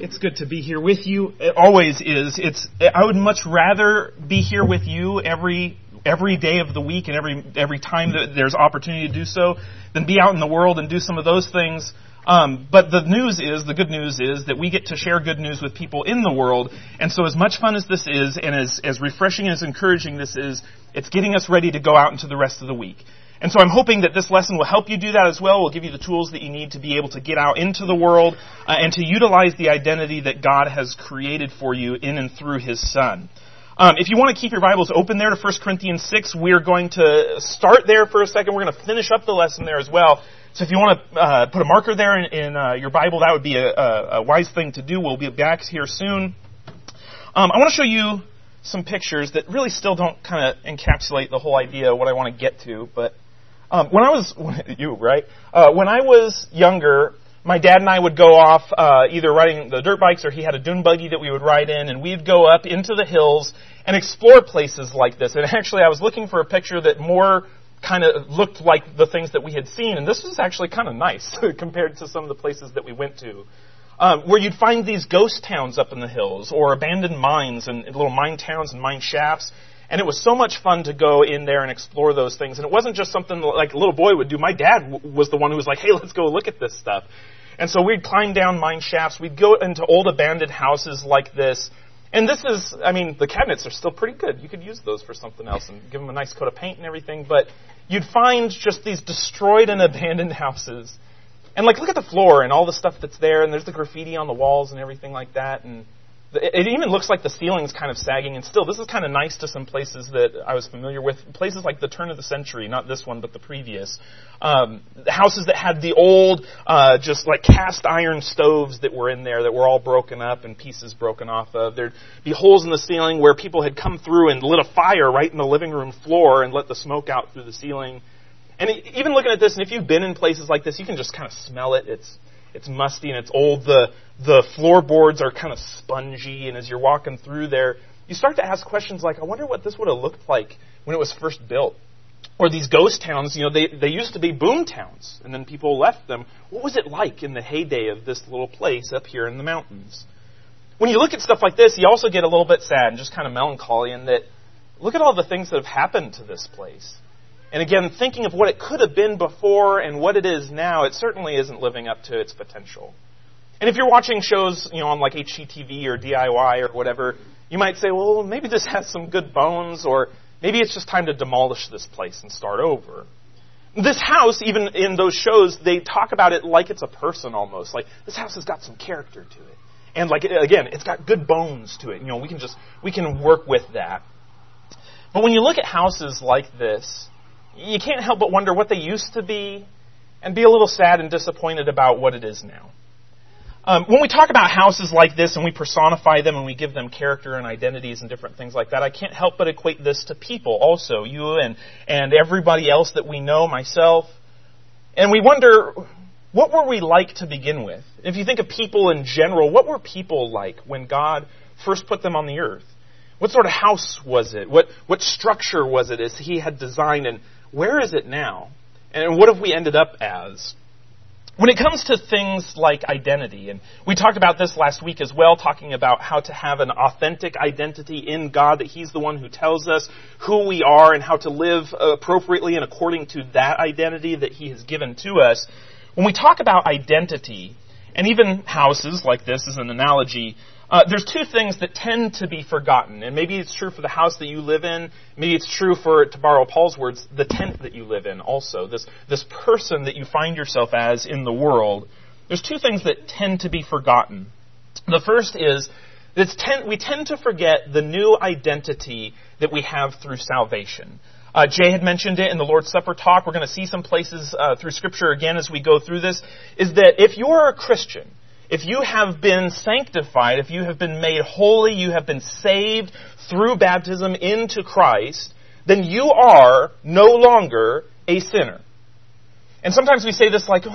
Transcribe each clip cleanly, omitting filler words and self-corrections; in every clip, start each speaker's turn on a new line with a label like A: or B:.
A: It's good to be here with you. It always is. I would much rather be here with you every day of the week and every time that there's opportunity to do so than be out in the world and do some of those things. But the good news is that we get to share good news with people in the world. And so as much fun as this is, and as refreshing and as encouraging this is, it's getting us ready to go out into the rest of the week. And so I'm hoping that this lesson will help you do that as well. We'll give you the tools that you need to be able to get out into the world and to utilize the identity that God has created for you in and through His Son. If you want to keep your Bibles open there to 1 Corinthians 6, we're going to start there for a second. We're going to finish up the lesson there as well. So if you want to put a marker there in your Bible, that would be a wise thing to do. We'll be back here soon. I want to show you some pictures that really still don't kind of encapsulate the whole idea of what I want to get to, but when I was younger, my dad and I would go off either riding the dirt bikes or he had a dune buggy that we would ride in, and we'd go up into the hills and explore places like this. And actually, I was looking for a picture that more kind of looked like the things that we had seen, and this was actually kind of nice compared to some of the places that we went to. Where you'd find these ghost towns up in the hills, or abandoned mines and little mine towns and mine shafts. And it was so much fun to go in there and explore those things. And it wasn't just something like a little boy would do. My dad was the one who was like, hey, let's go look at this stuff. And so we'd climb down mine shafts. We'd go into old abandoned houses like this. And this is, the cabinets are still pretty good. You could use those for something else and give them a nice coat of paint and everything. But you'd find just these destroyed and abandoned houses. And look at the floor and all the stuff that's there. And there's the graffiti on the walls and everything like that. And it even looks like the ceiling's kind of sagging, and still, this is kind of nice to some places that I was familiar with. Places like the turn of the century, not this one, but the previous. Houses that had the old, just like cast iron stoves that were in there that were all broken up and pieces broken off of. There'd be holes in the ceiling where people had come through and lit a fire right in the living room floor and let the smoke out through the ceiling. And even looking at this, and if you've been in places like this, you can just kind of smell it. It's musty and it's old. The floorboards are kind of spongy, and as you're walking through there, you start to ask questions like, I wonder what this would have looked like when it was first built. Or these ghost towns, they used to be boom towns, and then people left them. What was it like in the heyday of this little place up here in the mountains? When you look at stuff like this, you also get a little bit sad and just kind of melancholy in that, look at all the things that have happened to this place. And again, thinking of what it could have been before and what it is now, it certainly isn't living up to its potential. And if you're watching shows, on like HGTV or DIY or whatever, you might say, well, maybe this has some good bones, or maybe it's just time to demolish this place and start over. This house, even in those shows, they talk about it like it's a person almost. Like, this house has got some character to it. And again, it's got good bones to it. We can work with that. But when you look at houses like this, you can't help but wonder what they used to be and be a little sad and disappointed about what it is now. When we talk about houses like this and we personify them and we give them character and identities and different things like that, I can't help but equate this to people also, you and everybody else that we know, myself. And we wonder, what were we like to begin with? If you think of people in general, what were people like when God first put them on the earth? What sort of house was it? What structure was it as He had designed, and where is it now? And what have we ended up as? When it comes to things like identity, and we talked about this last week as well, talking about how to have an authentic identity in God, that He's the one who tells us who we are and how to live appropriately and according to that identity that He has given to us. When we talk about identity, and even houses like this as an analogy, there's two things that tend to be forgotten. And maybe it's true for the house that you live in. Maybe it's true for, to borrow Paul's words, the tent that you live in also. This person that you find yourself as in the world. There's two things that tend to be forgotten. The first is we tend to forget the new identity that we have through salvation. Jay had mentioned it in the Lord's Supper talk. We're going to see some places through Scripture again as we go through this, is that if you're a Christian, if you have been sanctified, if you have been made holy, you have been saved through baptism into Christ, then you are no longer a sinner. And sometimes we say this like,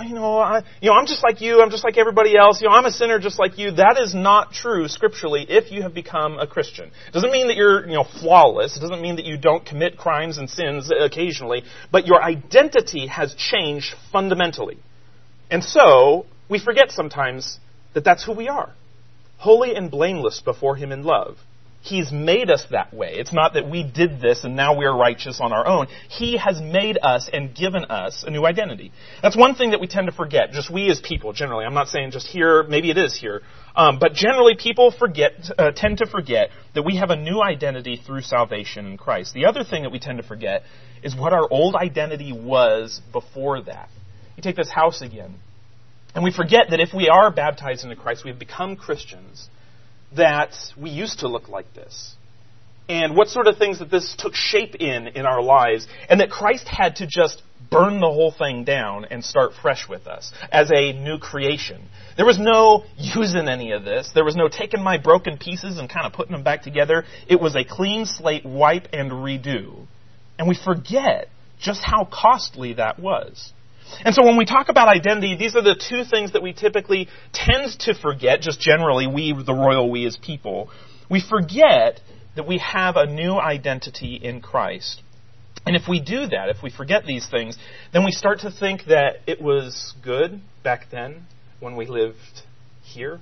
A: I'm just like you, I'm just like everybody else, I'm a sinner just like you. That is not true scripturally if you have become a Christian. It doesn't mean that you're, flawless. It doesn't mean that you don't commit crimes and sins occasionally, but your identity has changed fundamentally. And so, we forget sometimes that that's who we are. holy and blameless before Him in love. He's made us that way. It's not that we did this and now we're righteous on our own. He has made us and given us a new identity. That's one thing that we tend to forget, just we as people generally. I'm not saying just here, maybe it is here. But generally people tend to forget that we have a new identity through salvation in Christ. The other thing that we tend to forget is what our old identity was before that. You take this house again, and we forget that if we are baptized into Christ, we've become Christians, that we used to look like this. And what sort of things that this took shape in our lives, and that Christ had to just burn the whole thing down and start fresh with us as a new creation. There was no using any of this. There was no taking my broken pieces and kind of putting them back together. It was a clean slate, wipe and redo. And we forget just how costly that was. And so when we talk about identity, these are the two things that we typically tend to forget, just generally, the royal we as people. We forget that we have a new identity in Christ. And if we do that, if we forget these things, then we start to think that it was good back then when we lived here.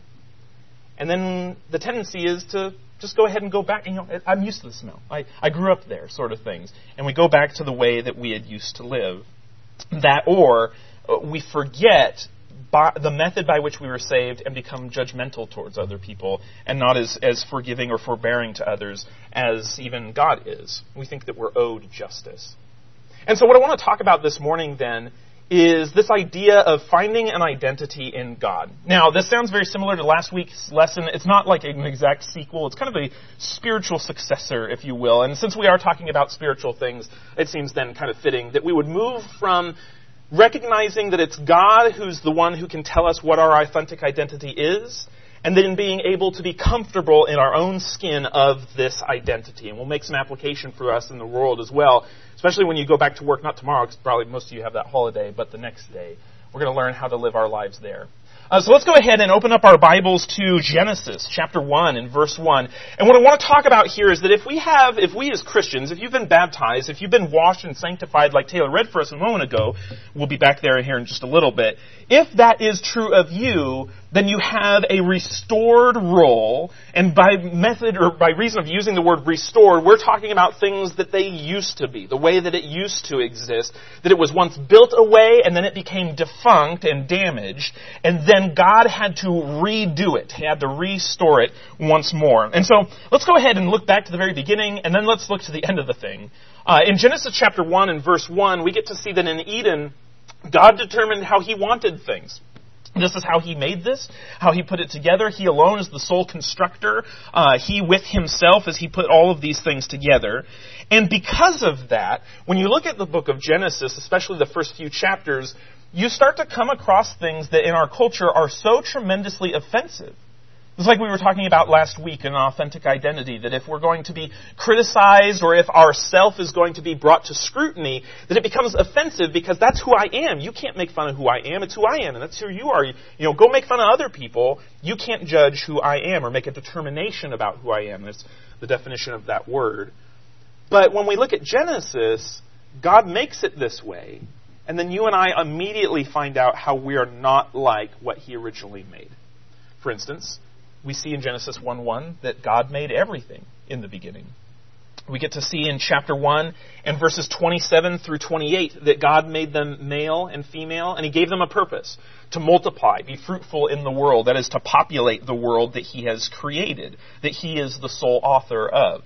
A: And then the tendency is to just go ahead and go back. I'm used to the smell. I grew up there, sort of things. And we go back to the way that we had used to live. That, or we forget the method by which we were saved and become judgmental towards other people and not as forgiving or forbearing to others as even God is. We think that we're owed justice. And so what I want to talk about this morning then is this idea of finding an identity in God. Now, this sounds very similar to last week's lesson. It's not like an exact sequel. It's kind of a spiritual successor, if you will. And since we are talking about spiritual things, it seems then kind of fitting that we would move from recognizing that it's God who's the one who can tell us what our authentic identity is, and then being able to be comfortable in our own skin of this identity. And we'll make some application for us in the world as well, especially when you go back to work, not tomorrow, because probably most of you have that holiday, but the next day. We're going to learn how to live our lives there. So let's go ahead and open up our Bibles to Genesis chapter 1 and verse 1. And what I want to talk about here is that if we as Christians, if you've been baptized, if you've been washed and sanctified like Taylor read for us a moment ago, we'll be back there here in just a little bit. If that is true of you, then you have a restored role. And by method or by reason of using the word restored, we're talking about things that they used to be, the way that it used to exist, that it was once built away and then it became defunct and damaged, and then God had to redo it. He had to restore it once more. And so let's go ahead and look back to the very beginning, and then let's look to the end of the thing. In Genesis chapter 1 and verse 1, we get to see that in Eden, God determined how He wanted things. This is how He made this, how He put it together. He alone is the sole constructor. He with Himself as He put all of these things together. And because of that, when you look at the book of Genesis, especially the first few chapters, you start to come across things that in our culture are so tremendously offensive. It's like we were talking about last week in authentic identity, that if we're going to be criticized or if our self is going to be brought to scrutiny, that it becomes offensive because that's who I am. You can't make fun of who I am. It's who I am, and that's who you are. Go make fun of other people. You can't judge who I am or make a determination about who I am. That's the definition of that word. But when we look at Genesis, God makes it this way, and then you and I immediately find out how we are not like what He originally made. For instance, we see in Genesis 1:1 that God made everything in the beginning. We get to see in chapter 1 and verses 27 through 28 that God made them male and female, and He gave them a purpose: to multiply, be fruitful in the world, that is, to populate the world that He has created, that He is the sole author of.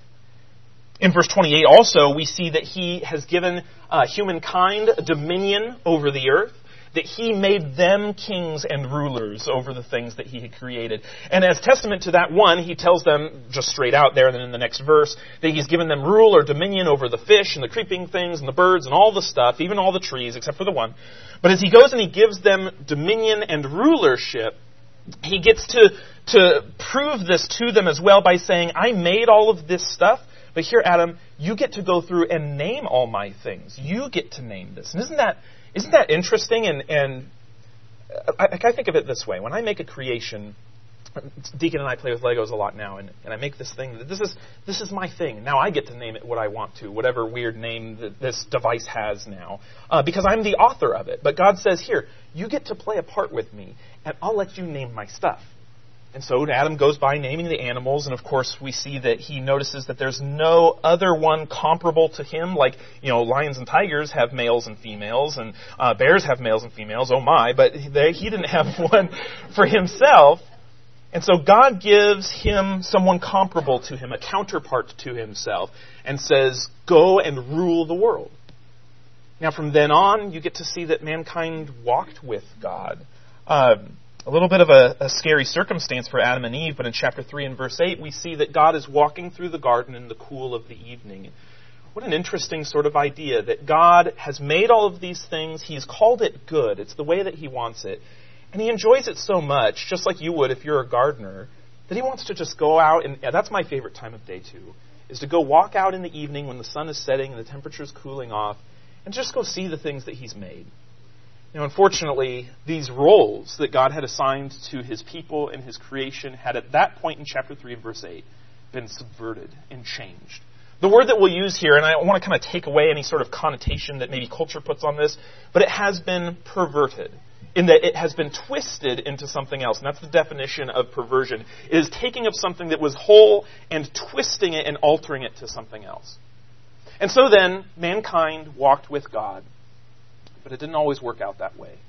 A: In verse 28 also, we see that He has given humankind dominion over the earth, that He made them kings and rulers over the things that He had created. And as testament to that, one, He tells them just straight out there, and then in the next verse, that He's given them rule or dominion over the fish and the creeping things and the birds and all the stuff, even all the trees, except for the one. But as He goes and He gives them dominion and rulership, He gets to prove this to them as well by saying, I made all of this stuff, but here, Adam, you get to go through and name all my things. You get to name this. And isn't that interesting? And I think of it this way. When I make a creation, Deacon and I play with Legos a lot now, and I make this thing. This is my thing. Now I get to name it what I want to, whatever weird name that this device has now, because I'm the author of it. But God says, here, you get to play a part with me, and I'll let you name my stuff. And so Adam goes by naming the animals, and of course we see that he notices that there's no other one comparable to him. Like, lions and tigers have males and females, and bears have males and females, oh my, but he didn't have one for himself. And so God gives him someone comparable to him, a counterpart to himself, and says, go and rule the world. Now from then on, you get to see that mankind walked with God. A little bit of a scary circumstance for Adam and Eve, but in chapter 3 and verse 8, we see that God is walking through the garden in the cool of the evening. What an interesting sort of idea, that God has made all of these things. He's called it good. It's the way that he wants it. And he enjoys it so much, just like you would if you're a gardener, that he wants to just go out, and that's my favorite time of day too, is to go walk out in the evening when the sun is setting and the temperature's cooling off, and just go see the things that he's made. Unfortunately, these roles that God had assigned to his people and his creation had at that point in chapter 3 and verse 8 been subverted and changed. The word that we'll use here, and I want to kind of take away any sort of connotation that maybe culture puts on this, but it has been perverted, in that it has been twisted into something else. And that's the definition of perversion. It is taking of something that was whole and twisting it and altering it to something else. And so then, mankind walked with God. But it didn't always work out that way.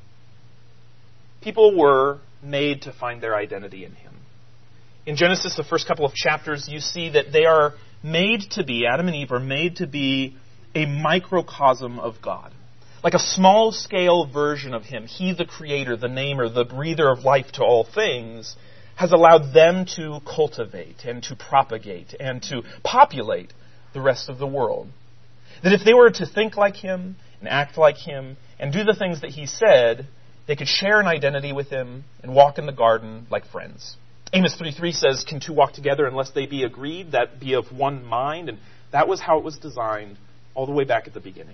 A: People were made to find their identity in him. In Genesis, the first couple of chapters, you see that they are made to be, Adam and Eve are made to be a microcosm of God. Like a small-scale version of him. He, the creator, the namer, the breather of life to all things, has allowed them to cultivate and to propagate and to populate the rest of the world. That if they were to think like him, and act like him, and do the things that he said, they could share an identity with him and walk in the garden like friends. Amos 3:3 says, can two walk together unless they be agreed, that be of one mind? And that was how it was designed all the way back at the beginning.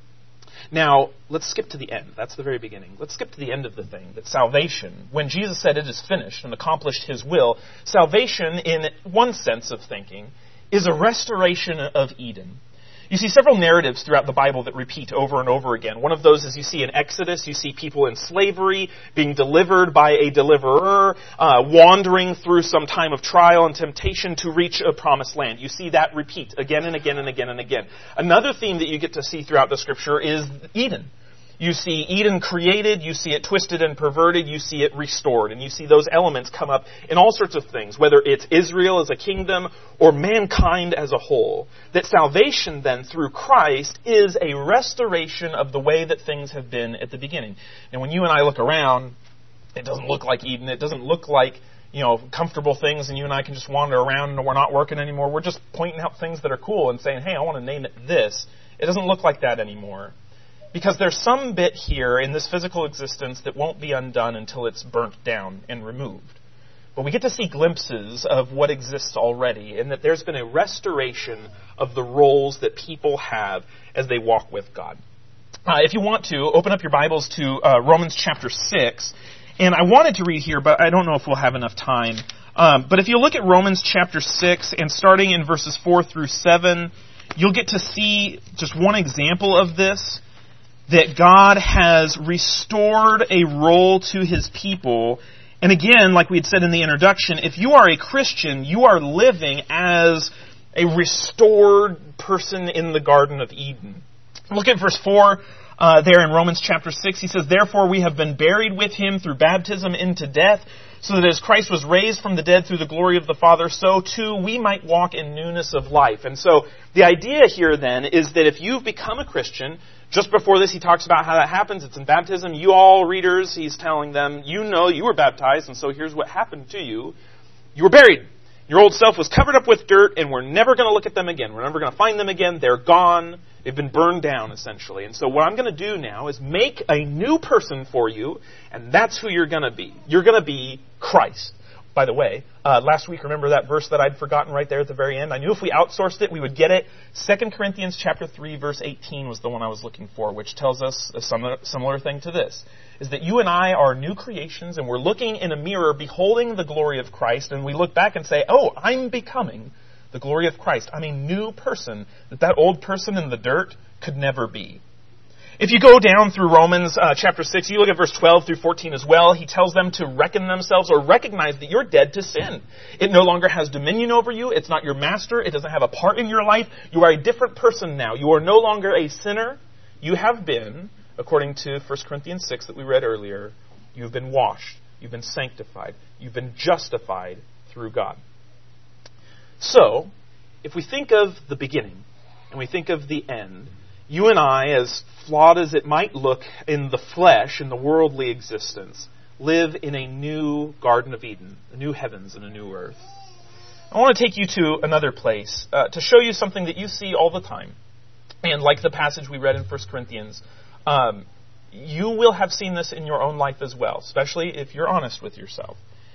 A: Now, let's skip to the end. That's the very beginning. Let's skip to the end of the thing, that salvation, when Jesus said it is finished and accomplished his will, salvation, in one sense of thinking, is a restoration of Eden. You see several narratives throughout the Bible that repeat over and over again. One of those is you see in Exodus, you see people in slavery being delivered by a deliverer, wandering through some time of trial and temptation to reach a promised land. You see that repeat again and again and again and again. Another theme that you get to see throughout the Scripture is Eden. You see Eden created, you see it twisted and perverted, you see it restored. And you see those elements come up in all sorts of things, whether it's Israel as a kingdom or mankind as a whole. That salvation then through Christ is a restoration of the way that things have been at the beginning. And when you and I look around, it doesn't look like Eden. It doesn't look like, comfortable things and you and I can just wander around and we're not working anymore. We're just pointing out things that are cool and saying, hey, I want to name it this. It doesn't look like that anymore. Because there's some bit here in this physical existence that won't be undone until it's burnt down and removed. But we get to see glimpses of what exists already, and that there's been a restoration of the roles that people have as they walk with God. If you want to, open up your Bibles to Romans chapter 6. And I wanted to read here, but I don't know if we'll have enough time. But if you look at Romans chapter 6, and starting in verses 4 through 7, you'll get to see just one example of this. That God has restored a role to his people. And again, like we had said in the introduction, if you are a Christian, you are living as a restored person in the Garden of Eden. Look at verse 4 there in Romans chapter 6. He says, therefore we have been buried with him through baptism into death, so that as Christ was raised from the dead through the glory of the Father, so too we might walk in newness of life. And so the idea here then is that if you've become a Christian, just before this he talks about how that happens. It's in baptism. You all readers, he's telling them, you know you were baptized, and so here's what happened to you. You were buried. Your old self was covered up with dirt, and we're never going to look at them again. We're never going to find them again. They're gone. They've been burned down, essentially. And so what I'm going to do now is make a new person for you, and that's who you're going to be. You're going to be Christ. By the way, last week, remember that verse that I'd forgotten right there at the very end? I knew if we outsourced it, we would get it. 2 Corinthians chapter 3, verse 18 was the one I was looking for, which tells us a similar thing to this, is that you and I are new creations, and we're looking in a mirror, beholding the glory of Christ, and we look back and say, oh, I'm becoming the glory of Christ. I'm a new person that old person in the dirt could never be. If you go down through Romans chapter 6, you look at verse 12 through 14 as well, he tells them to reckon themselves or recognize that you're dead to sin. It no longer has dominion over you. It's not your master. It doesn't have a part in your life. You are a different person now. You are no longer a sinner. You have been, according to 1 Corinthians 6 that we read earlier, you've been washed. You've been sanctified. You've been justified through God. So, if we think of the beginning and we think of the end, you and I, as flawed as it might look in the flesh, in the worldly existence, live in a new Garden of Eden, a new heavens and a new earth. I want to take you to another place to show you something that you see all the time. And like the passage we read in 1 Corinthians, you will have seen this in your own life as well, especially if you're honest with yourself.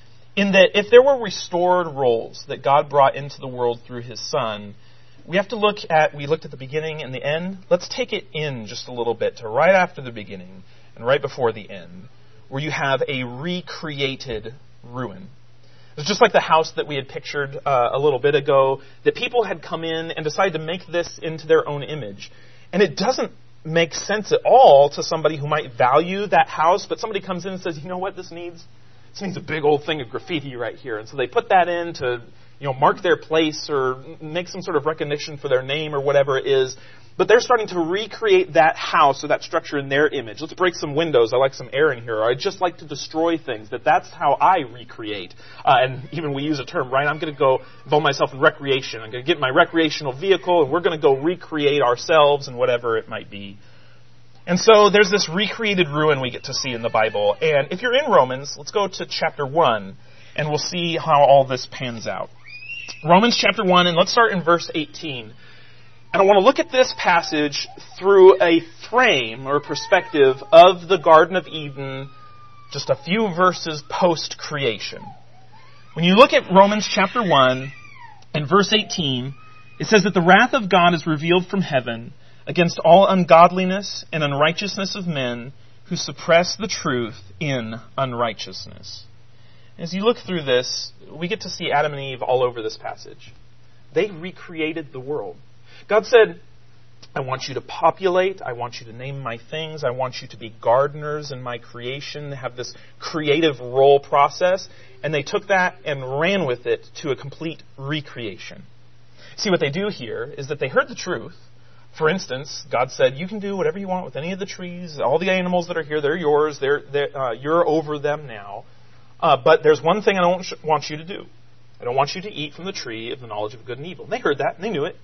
A: In that if there were restored roles that God brought into the world through His Son, we looked at the beginning and the end. Let's take it in just a little bit to right after the beginning and right before the end, where you have a recreated ruin. It's just like the house that we had pictured a little bit ago, that people had come in and decided to make this into their own image. And it doesn't make sense at all to somebody who might value that house, but somebody comes in and says, you know what this needs? This needs a big old thing of graffiti right here. And so they put that in to mark their place or make some sort of recognition for their name or whatever it is. But they're starting to recreate that house or that structure in their image. Let's break some windows. I like some air in here. Or I just like to destroy things. That's how I recreate. And even we use a term, right? I'm going to go involve myself in recreation. I'm going to get my recreational vehicle and we're going to go recreate ourselves and whatever it might be. And so there's this recreated ruin we get to see in the Bible. And if you're in Romans, let's go to chapter 1 and we'll see how all this pans out. Romans chapter 1, and let's start in verse 18. And I want to look at this passage through a frame or perspective of the Garden of Eden, just a few verses post-creation. When you look at Romans chapter 1 and verse 18, it says that the wrath of God is revealed from heaven against all ungodliness and unrighteousness of men who suppress the truth in unrighteousness. As you look through this, we get to see Adam and Eve all over this passage. They recreated the world. God said, I want you to populate. I want you to name my things. I want you to be gardeners in my creation, have this creative role process. And they took that and ran with it to a complete recreation. See, what they do here is that they heard the truth. For instance, God said, you can do whatever you want with any of the trees. All the animals that are here, they're yours. You're over them now. But there's one thing I don't want you to do. I don't want you to eat from the tree of the knowledge of good and evil. And they heard that, and they knew it.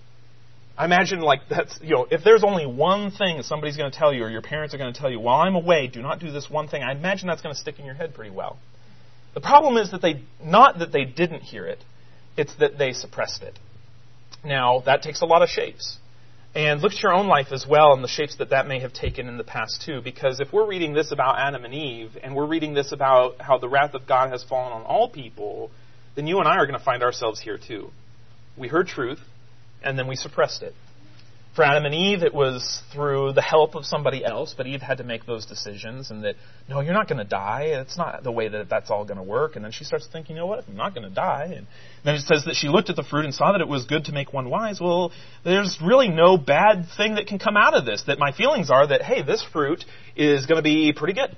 A: I imagine if there's only one thing that somebody's going to tell you or your parents are going to tell you, while I'm away, do not do this one thing, I imagine that's going to stick in your head pretty well. The problem is that not that they didn't hear it, it's that they suppressed it. Now, that takes a lot of shapes. And look at your own life as well and the shapes that may have taken in the past too. Because if we're reading this about Adam and Eve, and we're reading this about how the wrath of God has fallen on all people, then you and I are going to find ourselves here too. We heard truth, and then we suppressed it. For Adam and Eve, it was through the help of somebody else, but Eve had to make those decisions, and that, no, you're not going to die. It's not the way that's all going to work. And then she starts thinking, you know what, I'm not going to die. And then it says that she looked at the fruit and saw that it was good to make one wise. Well, there's really no bad thing that can come out of this. That my feelings are that, hey, this fruit is going to be pretty good.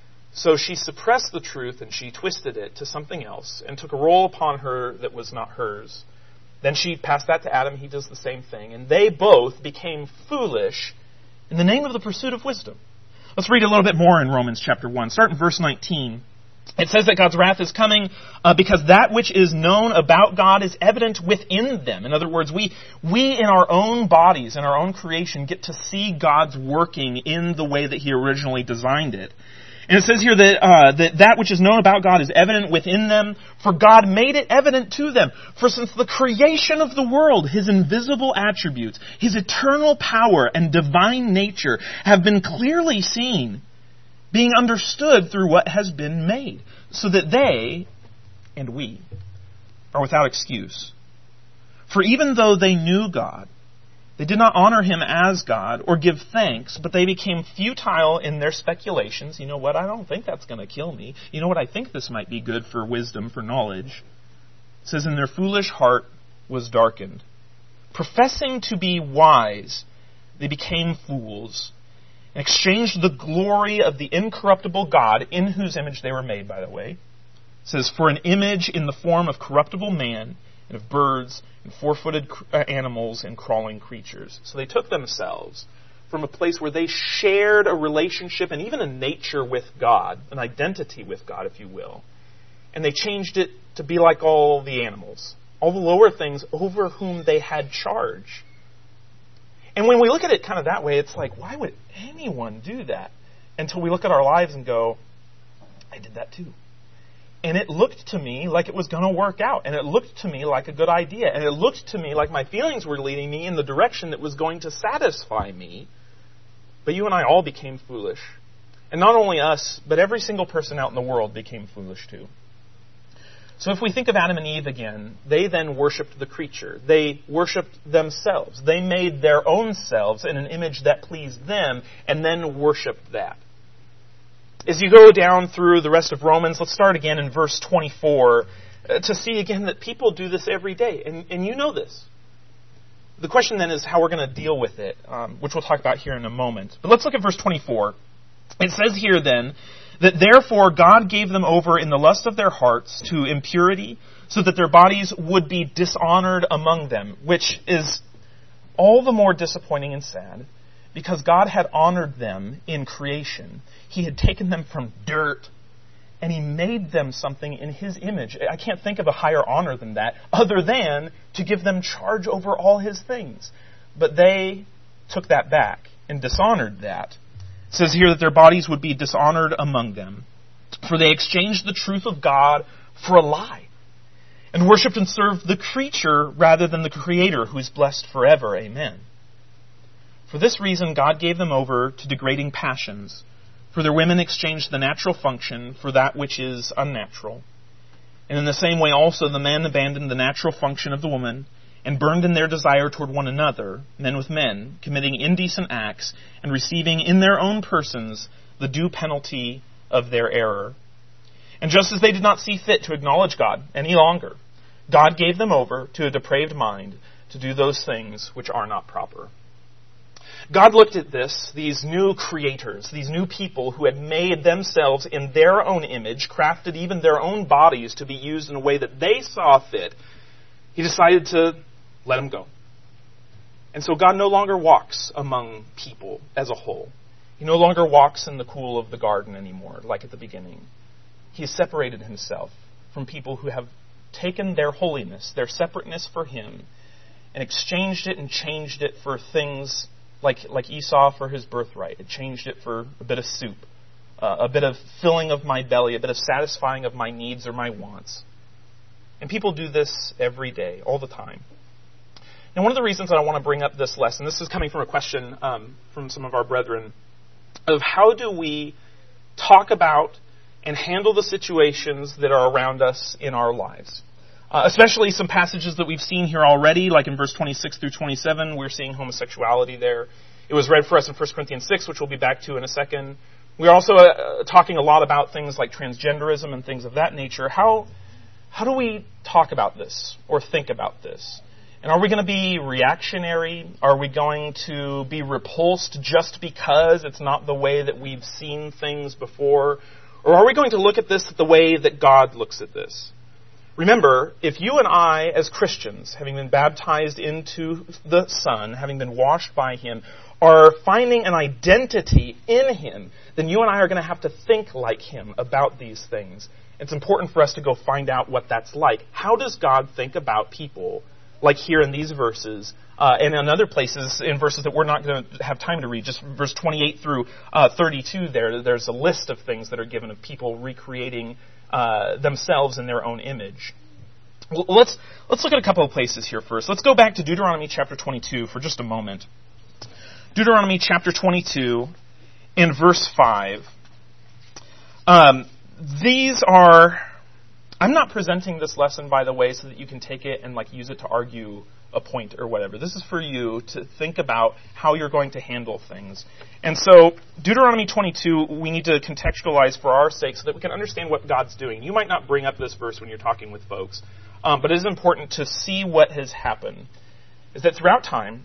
A: So she suppressed the truth and she twisted it to something else and took a role upon her that was not hers. Then she passed that to Adam. He does the same thing. And they both became foolish in the name of the pursuit of wisdom. Let's read a little bit more in Romans chapter 1. Start in verse 19. It says that God's wrath is coming because that which is known about God is evident within them. In other words, we in our own bodies, in our own creation, get to see God's working in the way that He originally designed it. And it says here that which is known about God is evident within them, for God made it evident to them. For since the creation of the world, His invisible attributes, His eternal power and divine nature have been clearly seen, being understood through what has been made, so that they, and we, are without excuse. For even though they knew God, they did not honor Him as God or give thanks, but they became futile in their speculations. You know what? I don't think that's going to kill me. You know what? I think this might be good for wisdom, for knowledge. It says, and their foolish heart was darkened. Professing to be wise, they became fools and exchanged the glory of the incorruptible God, in whose image they were made, by the way. It says, for an image in the form of corruptible man, and of birds, and four-footed animals, and crawling creatures. So they took themselves from a place where they shared a relationship and even a nature with God, an identity with God, if you will. And they changed it to be like all the animals, all the lower things over whom they had charge. And when we look at it kind of that way, it's like, why would anyone do that? Until we look at our lives and go, I did that too. And it looked to me like it was going to work out. And it looked to me like a good idea. And it looked to me like my feelings were leading me in the direction that was going to satisfy me. But you and I all became foolish. And not only us, but every single person out in the world became foolish too. So if we think of Adam and Eve again, they then worshipped the creature. They worshipped themselves. They made their own selves in an image that pleased them and then worshipped that. As you go down through the rest of Romans, let's start again in verse 24 to see again that people do this every day. And you know this. The question then is how we're going to deal with it, which we'll talk about here in a moment. But let's look at verse 24. It says here then, that therefore God gave them over in the lust of their hearts to impurity, so that their bodies would be dishonored among them, which is all the more disappointing and sad, because God had honored them in creation. He had taken them from dirt, and He made them something in His image. I can't think of a higher honor than that, other than to give them charge over all His things. But they took that back and dishonored that. It says here that their bodies would be dishonored among them, for they exchanged the truth of God for a lie, and worshipped and served the creature rather than the Creator, who is blessed forever. Amen. For this reason God gave them over to degrading passions, for their women exchanged the natural function for that which is unnatural. And in the same way also the man abandoned the natural function of the woman, and burned in their desire toward one another, men with men, committing indecent acts, and receiving in their own persons the due penalty of their error. And just as they did not see fit to acknowledge God any longer, God gave them over to a depraved mind to do those things which are not proper. God looked at this, these new creators, these new people who had made themselves in their own image, crafted even their own bodies to be used in a way that they saw fit. He decided to let them go. And so God no longer walks among people as a whole. He no longer walks in the cool of the garden anymore, like at the beginning. He has separated Himself from people who have taken their holiness, their separateness for Him, and exchanged it and changed it for things like Esau for his birthright. It changed it for a bit of soup, a bit of filling of my belly, a bit of satisfying of my needs or my wants. And people do this every day, all the time. Now, one of the reasons that I want to bring up this lesson, this is coming from a question from some of our brethren, of how do we talk about and handle the situations that are around us in our lives. Especially some passages that we've seen here already, like in verse 26 through 27, we're seeing homosexuality there. It was read for us in 1 Corinthians 6, which we'll be back to in a second. We're also talking a lot about things like transgenderism and things of that nature. How do we talk about this or think about this? And are we going to be reactionary? Are we going to be repulsed just because it's not the way that we've seen things before? Or are we going to look at this the way that God looks at this? Remember, if you and I, as Christians, having been baptized into the Son, having been washed by Him, are finding an identity in Him, then you and I are going to have to think like Him about these things. It's important for us to go find out what that's like. How does God think about people, like here in these verses, and in other places, in verses that we're not going to have time to read, just verse 28 through 32 there's a list of things that are given of people recreating themselves in their own image. Let's look at a couple of places here first. Let's go back to Deuteronomy chapter 22 for just a moment. Deuteronomy chapter 22 and verse 5. These are... I'm not presenting this lesson, by the way, so that you can take it and use it to argue a point or whatever. This is for you to think about how you're going to handle things. And so, Deuteronomy 22, we need to contextualize for our sake so that we can understand what God's doing. You might not bring up this verse when you're talking with folks, but it is important to see what has happened. Is that throughout time,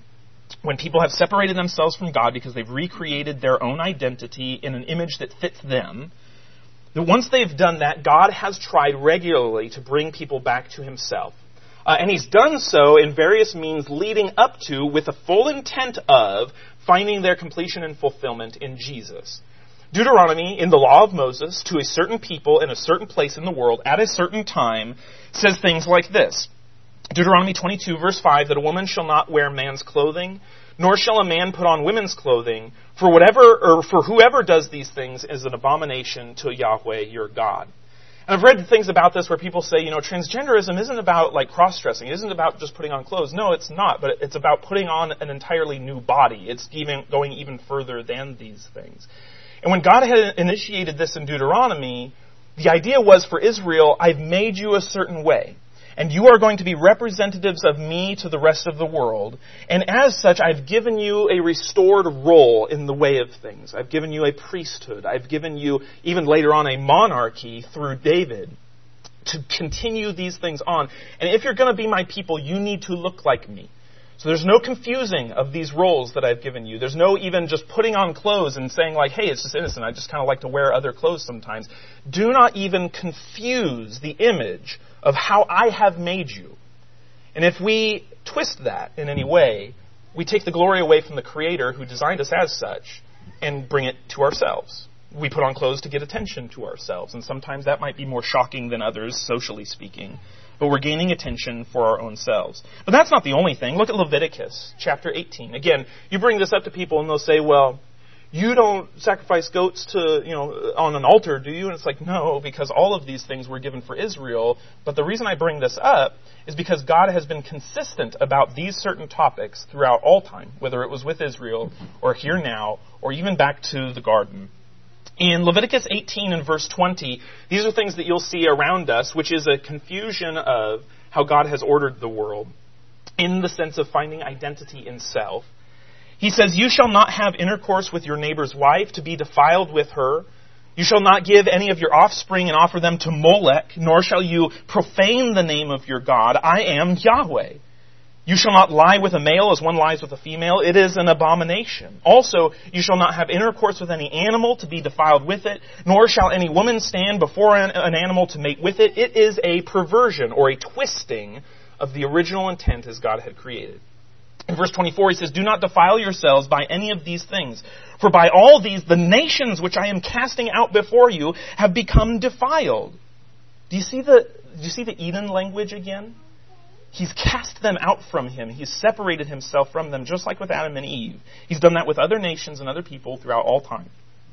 A: when people have separated themselves from God because they've recreated their own identity in an image that fits them, that once they've done that, God has tried regularly to bring people back to himself. And he's done so in various means leading up to, with the full intent of, finding their completion and fulfillment in Jesus. Deuteronomy, in the law of Moses, to a certain people in a certain place in the world at a certain time, says things like this. Deuteronomy 22, verse 5, that a woman shall not wear man's clothing, nor shall a man put on women's clothing, for whoever does these things is an abomination to Yahweh your God. And I've read things about this where people say, transgenderism isn't about like cross-dressing. It isn't about just putting on clothes. No, it's not. But it's about putting on an entirely new body. It's going even further than these things. And when God had initiated this in Deuteronomy, the idea was for Israel, I've made you a certain way. And you are going to be representatives of me to the rest of the world. And as such, I've given you a restored role in the way of things. I've given you a priesthood. I've given you, even later on, a monarchy through David to continue these things on. And if you're going to be my people, you need to look like me. So there's no confusing of these roles that I've given you. There's no even just putting on clothes and saying like, hey, it's just innocent. I just kind of like to wear other clothes sometimes. Do not even confuse the image of how I have made you. And if we twist that in any way, we take the glory away from the Creator who designed us as such and bring it to ourselves. We put on clothes to get attention to ourselves, and sometimes that might be more shocking than others, socially speaking. But we're gaining attention for our own selves. But that's not the only thing. Look at Leviticus chapter 18. Again, you bring this up to people and they'll say, well, you don't sacrifice goats to, on an altar, do you? And it's like, no, because all of these things were given for Israel. But the reason I bring this up is because God has been consistent about these certain topics throughout all time, whether it was with Israel or here now, or even back to the garden. In Leviticus 18 and verse 20, these are things that you'll see around us, which is a confusion of how God has ordered the world in the sense of finding identity in self. He says, you shall not have intercourse with your neighbor's wife to be defiled with her. You shall not give any of your offspring and offer them to Molech, nor shall you profane the name of your God. I am Yahweh. You shall not lie with a male as one lies with a female. It is an abomination. Also, you shall not have intercourse with any animal to be defiled with it, nor shall any woman stand before an animal to mate with it. It is a perversion or a twisting of the original intent as God had created. In verse 24, he says, do not defile yourselves by any of these things. For by all these, the nations which I am casting out before you have become defiled. Do you see the Eden language again? He's cast them out from him. He's separated himself from them, just like with Adam and Eve. He's done that with other nations and other people throughout all time.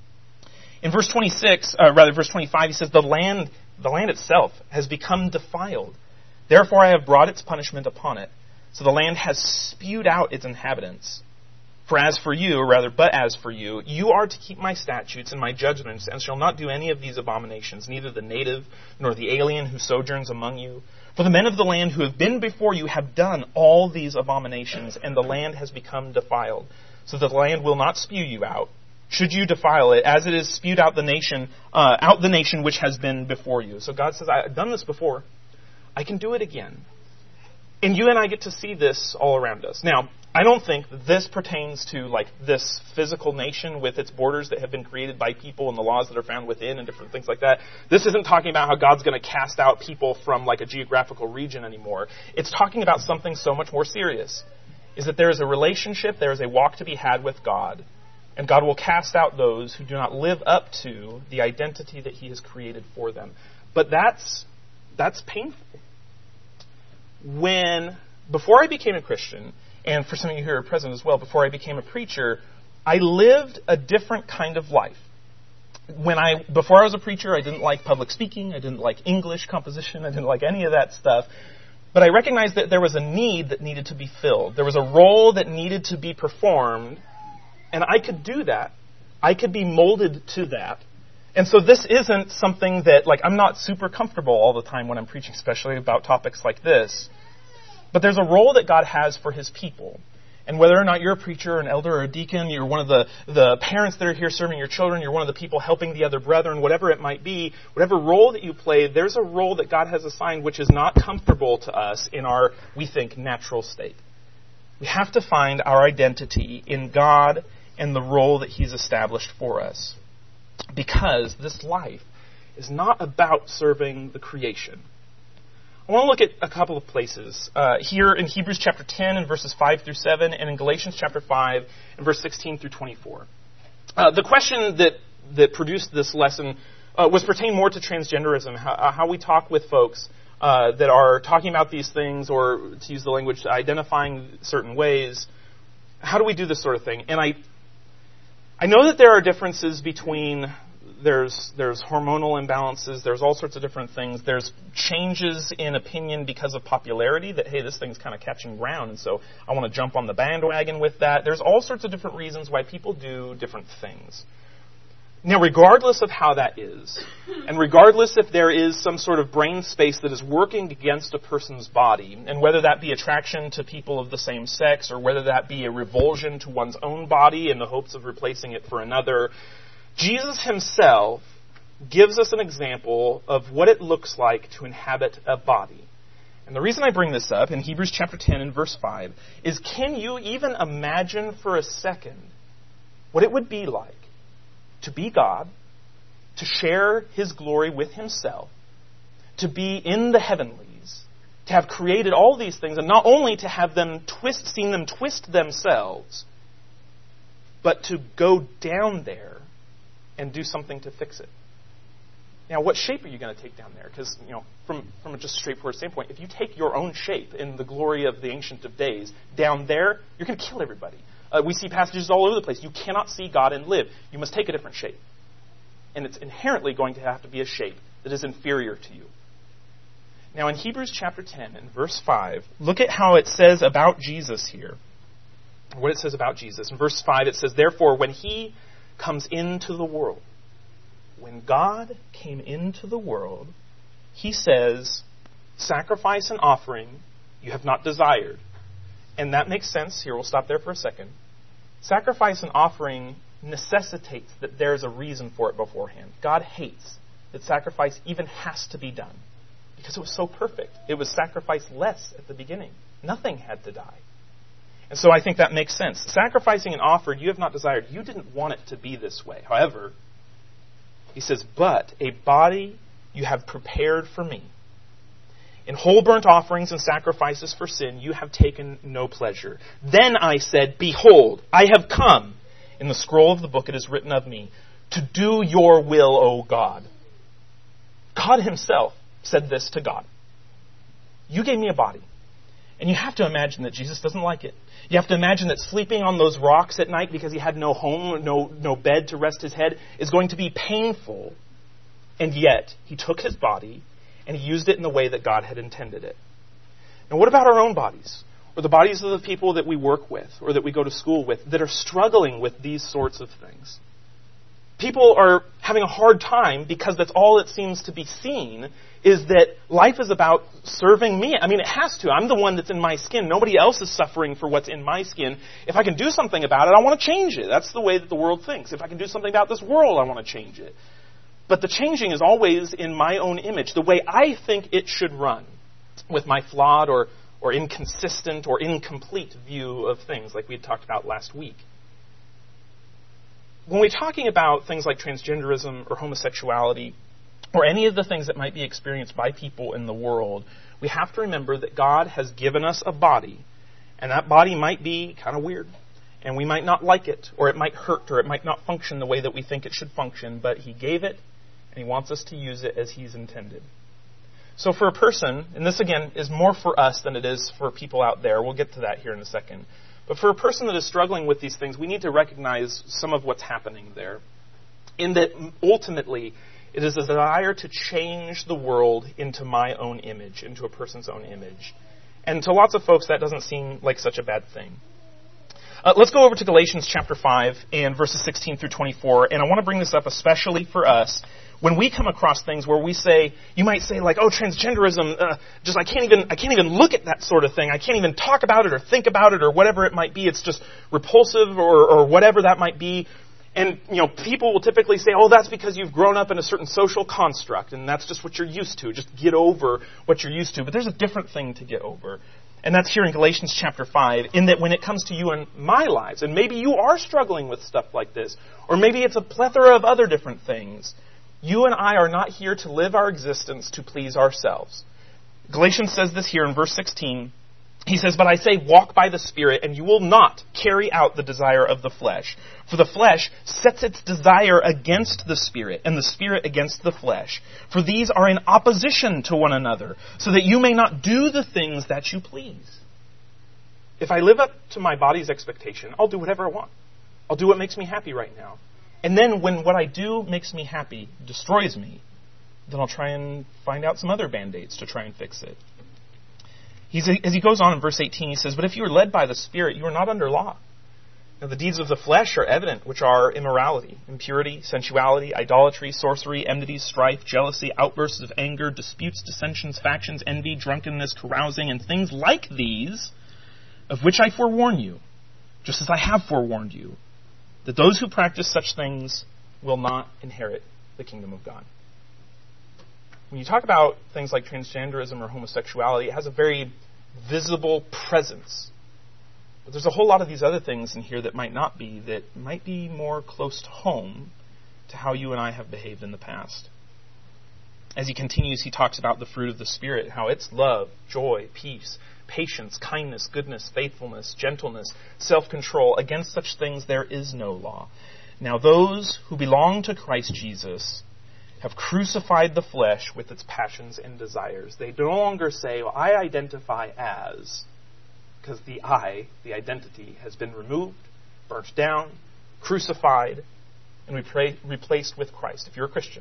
A: In verse 25, he says, the land itself has become defiled. Therefore I have brought its punishment upon it. So the land has spewed out its inhabitants. But as for you, you are to keep my statutes and my judgments, and shall not do any of these abominations, neither the native nor the alien who sojourns among you. For the men of the land who have been before you have done all these abominations, and the land has become defiled. So that the land will not spew you out, should you defile it, as it is spewed out the nation which has been before you. So God says, I've done this before. I can do it again. And you and I get to see this all around us. Now, I don't think that this pertains to like this physical nation with its borders that have been created by people and the laws that are found within and different things like that. This isn't talking about how God's going to cast out people from like a geographical region anymore. It's talking about something so much more serious. Is that there is a relationship, there is a walk to be had with God, and God will cast out those who do not live up to the identity that He has created for them. But that's painful. Before I became a Christian, and for some of you here are present as well, before I became a preacher, I lived a different kind of life. Before I was a preacher, I didn't like public speaking, I didn't like English composition, I didn't like any of that stuff. But I recognized that there was a need that needed to be filled. There was a role that needed to be performed, and I could do that. I could be molded to that. And so this isn't something that, I'm not super comfortable all the time when I'm preaching, especially about topics like this. But there's a role that God has for His people. And whether or not you're a preacher, an elder, or a deacon, you're one of the parents that are here serving your children, you're one of the people helping the other brethren, whatever it might be, whatever role that you play, there's a role that God has assigned which is not comfortable to us in our, we think, natural state. We have to find our identity in God and the role that He's established for us. Because this life is not about serving the creation. I want to look at a couple of places. Here in Hebrews chapter 10 and verses 5 through 7, and in Galatians chapter 5 and verse 16 through 24. The question that produced this lesson was pertained more to transgenderism, how we talk with folks that are talking about these things, or to use the language, identifying certain ways. How do we do this sort of thing? And I know that there are differences between, there's hormonal imbalances, there's all sorts of different things. There's changes in opinion because of popularity, that, hey, this thing's kind of catching ground, and so I want to jump on the bandwagon with that. There's all sorts of different reasons why people do different things. Now, regardless of how that is, and regardless if there is some sort of brain space that is working against a person's body, and whether that be attraction to people of the same sex, or whether that be a revulsion to one's own body in the hopes of replacing it for another, Jesus Himself gives us an example of what it looks like to inhabit a body. And the reason I bring this up in Hebrews chapter 10 and verse 5 is, can you even imagine for a second what it would be like to be God, to share His glory with Himself, to be in the heavenlies, to have created all these things, and not only to have them seen them twist themselves, but to go down there and do something to fix it? Now, what shape are you going to take down there? Because, from a just straightforward standpoint, if you take your own shape in the glory of the Ancient of Days down there, you're going to kill everybody. We see passages all over the place. You cannot see God and live. You must take a different shape. And it's inherently going to have to be a shape that is inferior to you. Now, in Hebrews chapter 10 and verse 5, look at how it says about Jesus here. What it says about Jesus. In verse 5, it says, "Therefore, when He comes into the world," when God came into the world, He says, "Sacrifice and offering you have not desired." And that makes sense. Here, we'll stop there for a second. Sacrifice and offering necessitates that there's a reason for it beforehand. God hates that sacrifice even has to be done, because it was so perfect. It was sacrificed less at the beginning. Nothing had to die. And so I think that makes sense. Sacrificing and offered you have not desired. You didn't want it to be this way. However, He says, "But a body you have prepared for me. In whole burnt offerings and sacrifices for sin, you have taken no pleasure. Then I said, Behold, I have come. In the scroll of the book it is written of me, to do your will, O God." God Himself said this to God. You gave me a body. And you have to imagine that Jesus doesn't like it. You have to imagine that sleeping on those rocks at night because He had no home, no bed to rest His head, is going to be painful. And yet, He took His body and He used it in the way that God had intended it. Now, what about our own bodies? Or the bodies of the people that we work with, or that we go to school with, that are struggling with these sorts of things? People are having a hard time because that's all it seems to be seen, is that life is about serving me. I mean, it has to. I'm the one that's in my skin. Nobody else is suffering for what's in my skin. If I can do something about it, I want to change it. That's the way that the world thinks. If I can do something about this world, I want to change it. But the changing is always in my own image, the way I think it should run, with my flawed or inconsistent or incomplete view of things, like we had talked about last week. When we're talking about things like transgenderism or homosexuality, or any of the things that might be experienced by people in the world, we have to remember that God has given us a body, and that body might be kind of weird. And we might not like it, or it might hurt, or it might not function the way that we think it should function, but He gave it, and He wants us to use it as He's intended. So for a person, and this again is more for us than it is for people out there, we'll get to that here in a second, but for a person that is struggling with these things, we need to recognize some of what's happening there. In that ultimately, it is a desire to change the world into my own image, into a person's own image. And to lots of folks, that doesn't seem like such a bad thing. Let's go over to Galatians chapter 5 and verses 16 through 24, and I want to bring this up especially for us. When we come across things where we say, you might say like, oh, transgenderism, I can't even look at that sort of thing. I can't even talk about it or think about it or whatever it might be. It's just repulsive or whatever that might be. And, people will typically say, oh, that's because you've grown up in a certain social construct and that's just what you're used to. Just get over what you're used to. But there's a different thing to get over. And that's here in Galatians chapter 5, in that when it comes to you and my lives, and maybe you are struggling with stuff like this, or maybe it's a plethora of other different things, you and I are not here to live our existence to please ourselves. Galatians says this here in verse 16. He says, "But I say, walk by the Spirit, and you will not carry out the desire of the flesh. For the flesh sets its desire against the Spirit, and the Spirit against the flesh. For these are in opposition to one another, so that you may not do the things that you please." If I live up to my body's expectation, I'll do whatever I want. I'll do what makes me happy right now. And then when what I do makes me happy, destroys me, then I'll try and find out some other band-aids to try and fix it. As he goes on in verse 18, he says, "But if you are led by the Spirit, you are not under law. Now, the deeds of the flesh are evident, which are immorality, impurity, sensuality, idolatry, sorcery, enmity, strife, jealousy, outbursts of anger, disputes, dissensions, factions, envy, drunkenness, carousing, and things like these, of which I forewarn you, just as I have forewarned you, that those who practice such things will not inherit the kingdom of God." When you talk about things like transgenderism or homosexuality, it has a very visible presence. But there's a whole lot of these other things in here that might be more close to home to how you and I have behaved in the past. As he continues, he talks about the fruit of the Spirit, how it's love, joy, peace, patience, kindness, goodness, faithfulness, gentleness, self-control. Against such things there is no law. Now those who belong to Christ Jesus have crucified the flesh with its passions and desires. They no longer say, well, I identify as, because the identity, has been removed, burnt down, crucified, and replaced with Christ. If you're a Christian.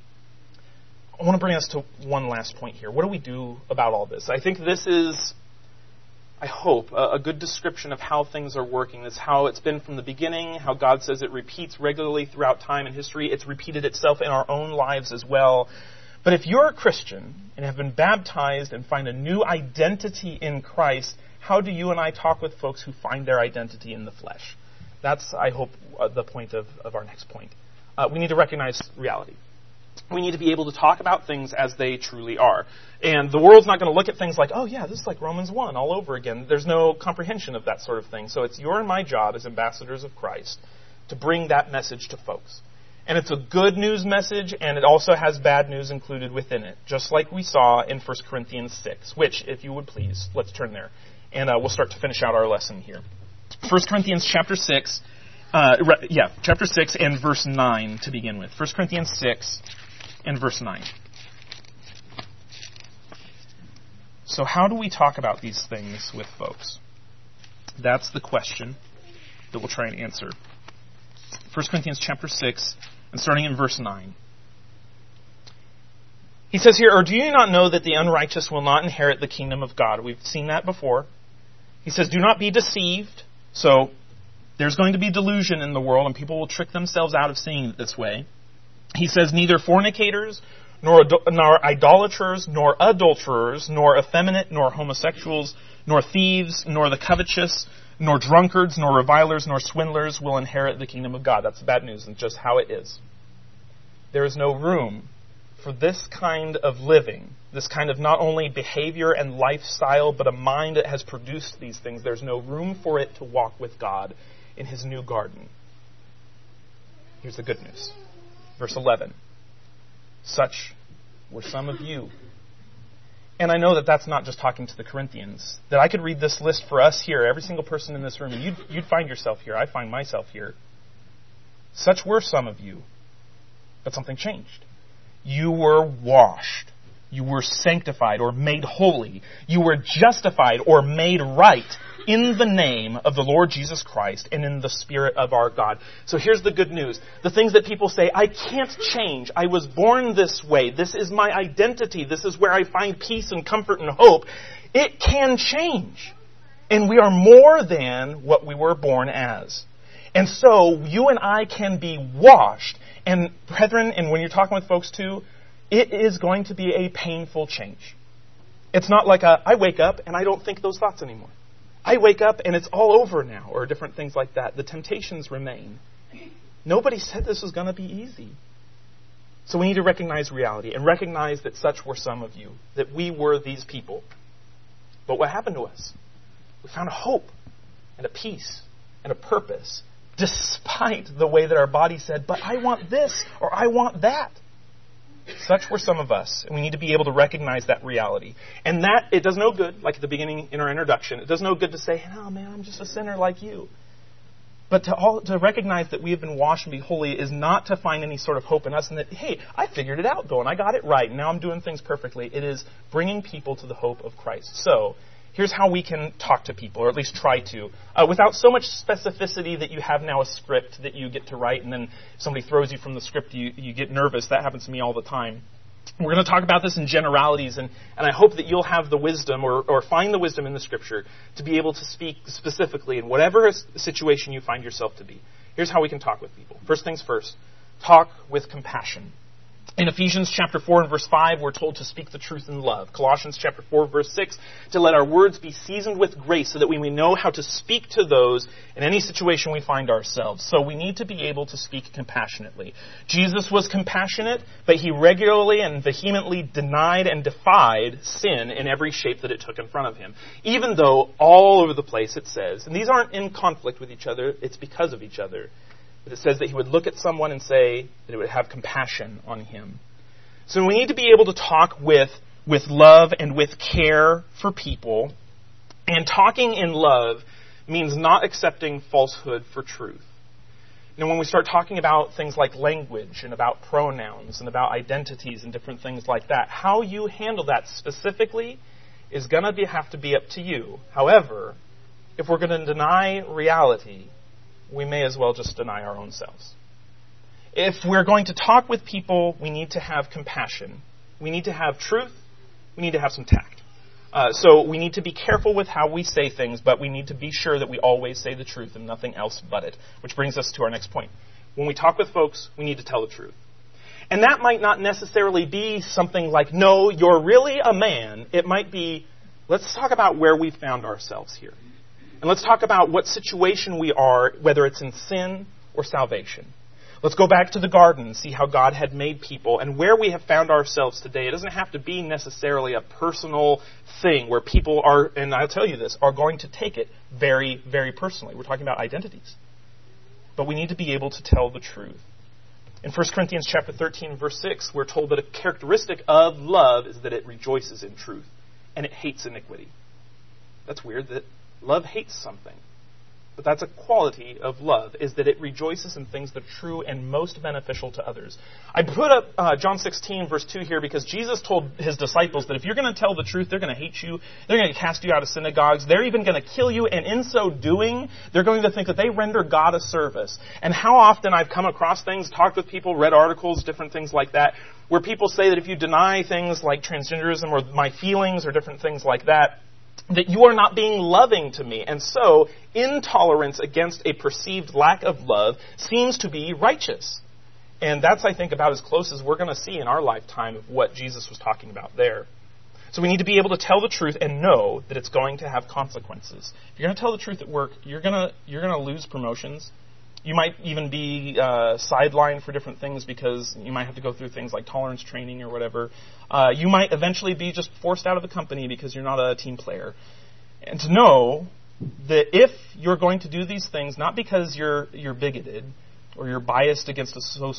A: I want to bring us to one last point here. What do we do about all this? I think this is, I hope, a good description of how things are working. It's how it's been from the beginning, how God says it repeats regularly throughout time and history. It's repeated itself in our own lives as well. But if you're a Christian and have been baptized and find a new identity in Christ, how do you and I talk with folks who find their identity in the flesh? That's, I hope, the point of our next point. We need to recognize reality. We need to be able to talk about things as they truly are. And the world's not going to look at things like, oh yeah, this is like Romans 1 all over again. There's no comprehension of that sort of thing. So it's your and my job as ambassadors of Christ to bring that message to folks. And it's a good news message, and it also has bad news included within it, just like we saw in 1 Corinthians 6, which, if you would please, let's turn there. And we'll start to finish out our lesson here. 1 Corinthians chapter 6, chapter 6 and verse 9 to begin with. 1 Corinthians 6 and verse 9. So how do we talk about these things with folks? That's the question that we'll try and answer. 1 Corinthians chapter 6, and starting in verse 9. He says here, "Or do you not know that the unrighteous will not inherit the kingdom of God?" We've seen that before. He says, "Do not be deceived." So there's going to be delusion in the world, and people will trick themselves out of seeing it this way. He says, "Neither fornicators, nor idolaters, nor adulterers, nor effeminate, nor homosexuals, nor thieves, nor the covetous, nor drunkards, nor revilers, nor swindlers will inherit the kingdom of God." That's the bad news and just how it is. There is no room for this kind of living, this kind of not only behavior and lifestyle, but a mind that has produced these things. There's no room for it to walk with God in His new garden. Here's the good news. Verse 11. "Such were some of you." And I know that that's not just talking to the Corinthians. That I could read this list for us here, every single person in this room, and you'd find yourself here. I find myself here. Such were some of you. But something changed. You were washed. You were sanctified or made holy. You were justified or made right in the name of the Lord Jesus Christ and in the Spirit of our God. So here's the good news. The things that people say, I can't change. I was born this way. This is my identity. This is where I find peace and comfort and hope. It can change. And we are more than what we were born as. And so you and I can be washed. And brethren, and when you're talking with folks too, it is going to be a painful change. It's not like I wake up and I don't think those thoughts anymore. I wake up and it's all over now, or different things like that. The temptations remain. Nobody said this was going to be easy. So we need to recognize reality and recognize that such were some of you, that we were these people. But what happened to us? We found a hope and a peace and a purpose, despite the way that our body said, but I want this or I want that. Such were some of us, and we need to be able to recognize that reality. And that, it does no good, like at the beginning in our introduction, it does no good to say, oh man, I'm just a sinner like you. But to recognize that we have been washed and be holy is not to find any sort of hope in us and that, hey, I figured it out though, and I got it right, and now I'm doing things perfectly. It is bringing people to the hope of Christ. So, here's how we can talk to people, or at least try to, without so much specificity that you have now a script that you get to write, and then if somebody throws you from the script, you get nervous. That happens to me all the time. We're going to talk about this in generalities, and I hope that you'll have the wisdom, or find the wisdom in the Scripture, to be able to speak specifically in whatever situation you find yourself to be. Here's how we can talk with people. First things first, talk with compassion. In Ephesians chapter 4 and verse 5, we're told to speak the truth in love. Colossians chapter 4 verse 6, to let our words be seasoned with grace so that we may know how to speak to those in any situation we find ourselves. So we need to be able to speak compassionately. Jesus was compassionate, but he regularly and vehemently denied and defied sin in every shape that it took in front of him. Even though all over the place it says, and these aren't in conflict with each other, it's because of each other. But it says that he would look at someone and say that it would have compassion on him. So we need to be able to talk with love and with care for people. And talking in love means not accepting falsehood for truth. You know, when we start talking about things like language and about pronouns and about identities and different things like that, how you handle that specifically is going to have to be up to you. However, if we're going to deny reality, we may as well just deny our own selves. If we're going to talk with people, we need to have compassion. We need to have truth. We need to have some tact. So we need to be careful with how we say things, but we need to be sure that we always say the truth and nothing else but it. Which brings us to our next point. When we talk with folks, we need to tell the truth. And that might not necessarily be something like, no, you're really a man. It might be, let's talk about where we found ourselves here. And let's talk about what situation we are, whether it's in sin or salvation. Let's go back to the garden and see how God had made people and where we have found ourselves today. It doesn't have to be necessarily a personal thing where people are, and I'll tell you this, are going to take it very, very personally. We're talking about identities. But we need to be able to tell the truth. In 1 Corinthians chapter 13, verse 6, we're told that a characteristic of love is that it rejoices in truth and it hates iniquity. That's weird that love hates something. But that's a quality of love, is that it rejoices in things that are true and most beneficial to others. I put up John 16, verse 2 here because Jesus told his disciples that if you're going to tell the truth, they're going to hate you. They're going to cast you out of synagogues. They're even going to kill you. And in so doing, they're going to think that they render God a service. And how often I've come across things, talked with people, read articles, different things like that, where people say that if you deny things like transgenderism or my feelings or different things like that, that you are not being loving to me. And so, intolerance against a perceived lack of love seems to be righteous. And that's, I think, about as close as we're going to see in our lifetime of what Jesus was talking about there. So we need to be able to tell the truth and know that it's going to have consequences. If you're going to tell the truth at work, you're going to lose promotions. You might even be sidelined for different things because you might have to go through things like tolerance training or whatever. You might eventually be just forced out of the company because you're not a team player. And to know that if you're going to do these things, not because you're bigoted or you're biased against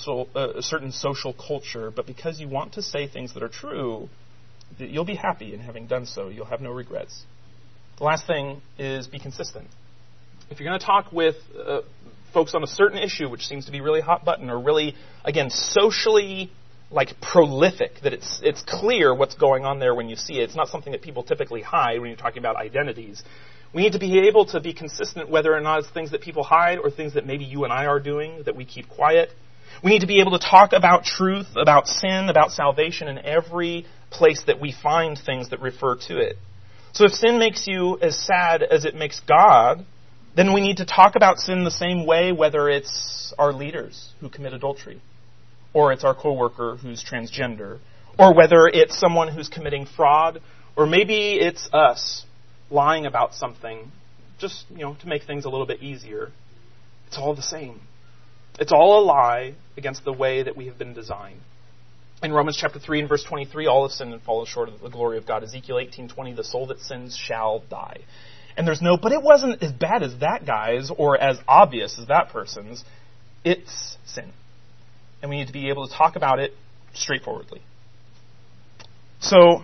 A: a certain social culture, but because you want to say things that are true, that you'll be happy in having done so. You'll have no regrets. The last thing is be consistent. If you're going to talk with folks on a certain issue, which seems to be really hot button or really, again, socially prolific, that it's clear what's going on there when you see it. It's not something that people typically hide when you're talking about identities. We need to be able to be consistent whether or not it's things that people hide or things that maybe you and I are doing that we keep quiet. We need to be able to talk about truth, about sin, about salvation in every place that we find things that refer to it. So if sin makes you as sad as it makes God, then we need to talk about sin the same way, whether it's our leaders who commit adultery, or it's our coworker who's transgender, or whether it's someone who's committing fraud, or maybe it's us lying about something just, to make things a little bit easier. It's all the same. It's all a lie against the way that we have been designed. In Romans chapter 3 and verse 23, all have sinned and fallen short of the glory of God. Ezekiel 18:20, the soul that sins shall die. And there's no, but it wasn't as bad as that guy's or as obvious as that person's. It's sin. And we need to be able to talk about it straightforwardly. So,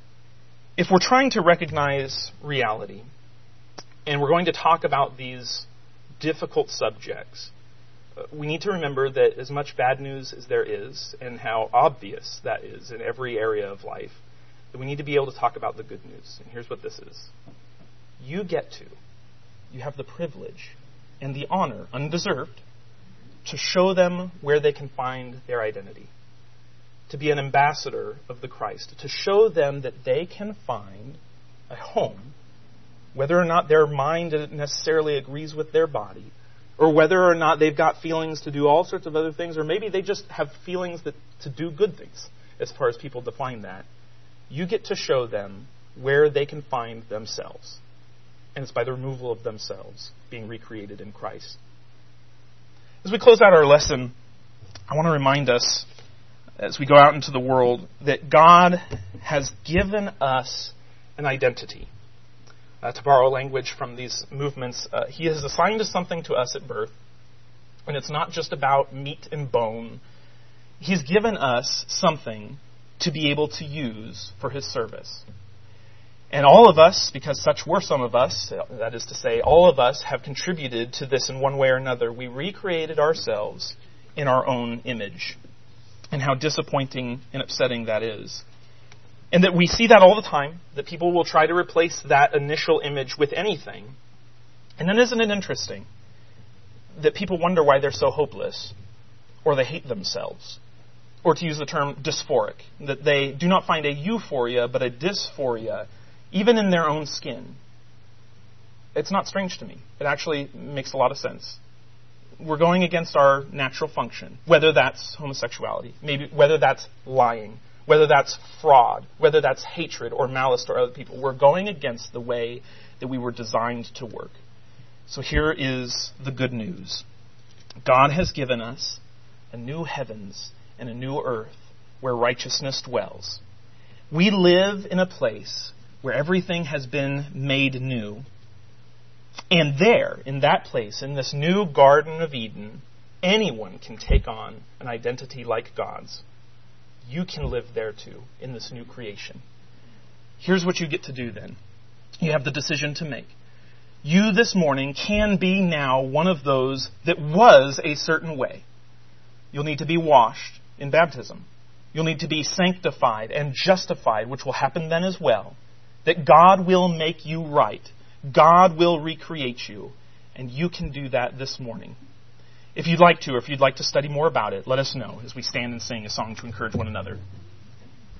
A: if we're trying to recognize reality, and we're going to talk about these difficult subjects, we need to remember that as much bad news as there is, and how obvious that is in every area of life, that we need to be able to talk about the good news. And here's what this is. You have the privilege and the honor, undeserved, to show them where they can find their identity. To be an ambassador of the Christ. To show them that they can find a home, whether or not their mind necessarily agrees with their body, or whether or not they've got feelings to do all sorts of other things, or maybe they just have feelings to do good things, as far as people define that. You get to show them where they can find themselves. And it's by the removal of themselves, being recreated in Christ. As we close out our lesson, I want to remind us, as we go out into the world, that God has given us an identity. To borrow language from these movements, He has assigned us something to us at birth, and it's not just about meat and bone. He's given us something to be able to use for His service. And all of us, because such were some of us, that is to say, all of us have contributed to this in one way or another. We recreated ourselves in our own image. And how disappointing and upsetting that is. And that we see that all the time, that people will try to replace that initial image with anything. And then isn't it interesting that people wonder why they're so hopeless, or they hate themselves, or to use the term dysphoric, that they do not find a euphoria but a dysphoria even in their own skin. It's not strange to me. It actually makes a lot of sense. We're going against our natural function, whether that's homosexuality, maybe whether that's lying, whether that's fraud, whether that's hatred or malice toward other people. We're going against the way that we were designed to work. So here is the good news. God has given us a new heavens and a new earth where righteousness dwells. We live in a place where everything has been made new. And there, in that place, in this new Garden of Eden, anyone can take on an identity like God's. You can live there too, in this new creation. Here's what you get to do then. You have the decision to make. You this morning can be now one of those that was a certain way. You'll need to be washed in baptism. You'll need to be sanctified and justified, which will happen then as well. That God will make you right. God will recreate you. And you can do that this morning. If you'd like to, or if you'd like to study more about it, let us know as we stand and sing a song to encourage one another.